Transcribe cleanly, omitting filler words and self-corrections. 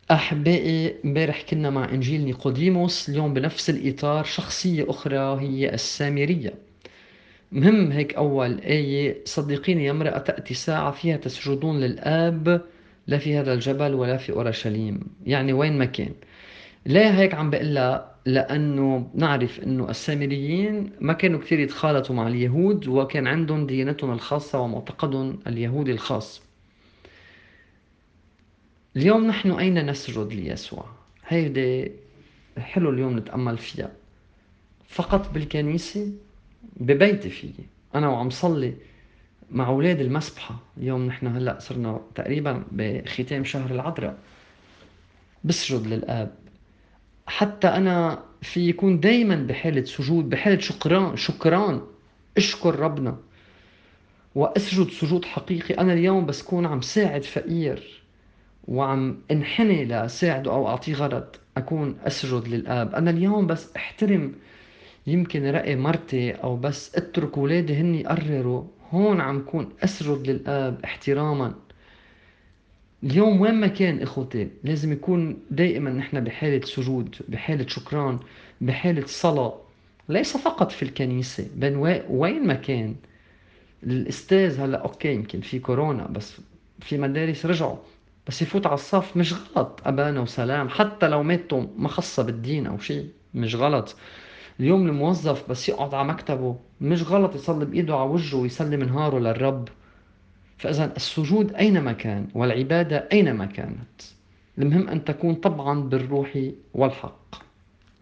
أحبائي، امبارح كنا مع إنجيل نيقوديموس، اليوم بنفس الإطار شخصية أخرى هي السامرية. مهم هيك أول آية: صدقيني يا امرأة، تأتي ساعة فيها تسجدون للآب، لا في هذا الجبل ولا في أورشليم. يعني وين ما كان. ليه هيك عم بقلها؟ لأنه نعرف أنه السامريين ما كانوا كتير يتخالطوا مع اليهود، وكان عندهم ديانتهم الخاصة ومعتقدهم اليهودي الخاص. اليوم نحن أين نسجد ليسوع؟ هيدي حلو اليوم نتأمل فيها. فقط بالكنيسة؟ ببيتي فيي أنا وعم صلي مع أولاد المسبحة. اليوم نحن هلأ صرنا تقريبا بختام شهر العذراء، بسجد للآب. حتى أنا في يكون دايما بحالة سجود، بحالة شكران شكران. اشكر ربنا واسجد سجود حقيقي. أنا اليوم بس كون عم ساعد فقير وعم انحني لساعده أو أعطيه غرض، أكون أسجد للآب. أنا اليوم بس احترم يمكن رأي مرتي أو بس اترك ولادي هن يقرروا، هون عم كون أسجد للآب احتراما. اليوم وين ما كان إخوتي لازم يكون دائما نحن بحالة سجود، بحالة شكران، بحالة صلاة. ليس فقط في الكنيسة، بل وين ما كان. الأستاذ هلأ أوكي يمكن في كورونا، بس في مدارس رجعوا، بس يفوت على الصف مش غلط. أبانا وسلام، حتى لو ماتوا ما خاصة بالدين أو شيء، مش غلط. اليوم الموظف بس يقعد على مكتبه مش غلط يصلي بإيده على وجهه ويسلم نهاره للرب. فإذا السجود أينما كان والعبادة أينما كانت، المهم أن تكون طبعا بالروح والحق.